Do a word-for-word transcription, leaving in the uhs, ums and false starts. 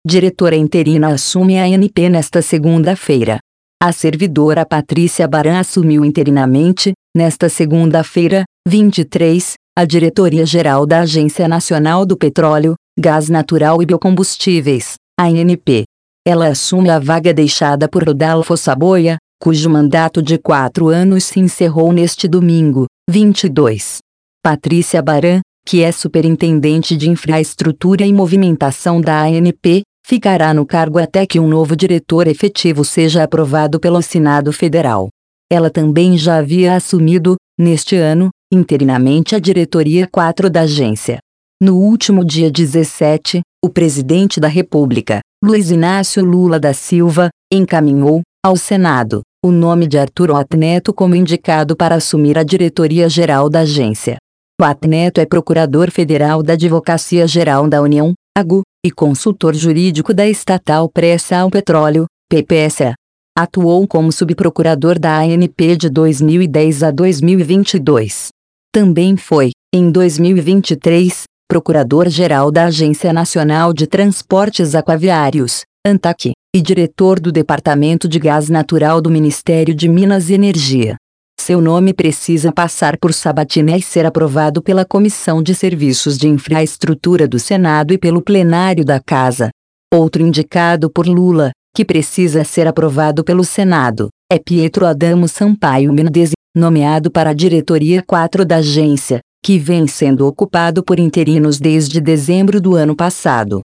diretora interina assume a ANP nesta segunda-feira. A servidora Patrícia Baran assumiu interinamente, nesta segunda-feira, vinte e três, a diretoria-geral da Agência Nacional do Petróleo, Gás Natural e Biocombustíveis, A N P. Ela assume a vaga deixada por Rodolfo Saboia, cujo mandato de quatro anos se encerrou neste domingo, vinte e dois. Patrícia Baran, que é superintendente de infraestrutura e movimentação da A N P, ficará no cargo até que um novo diretor efetivo seja aprovado pelo Senado Federal. Ela também já havia assumido, neste ano, interinamente a diretoria quatro da agência. No último dia dezessete, o presidente da República, Luiz Inácio Lula da Silva, encaminhou, ao Senado, o nome de Arthur Otto Neto como indicado para assumir a diretoria-geral da agência. Otto Neto é procurador federal da Advocacia Geral da União, A G U, e consultor jurídico da estatal Pré-Sal Petróleo, P P S A. Atuou como subprocurador da A N P de dois mil e dez a dois mil e vinte e dois. Também foi, em dois mil e vinte e três, procurador-geral da Agência Nacional de Transportes Aquaviários, ANTAQ, e diretor do Departamento de Gás Natural do Ministério de Minas e Energia. Seu nome precisa passar por sabatina e ser aprovado pela Comissão de Serviços de Infraestrutura do Senado e pelo plenário da Casa. Outro indicado por Lula, que precisa ser aprovado pelo Senado, é Pietro Adamo Sampaio Mendes, nomeado para a diretoria quatro da agência, que vem sendo ocupado por interinos desde dezembro do ano passado.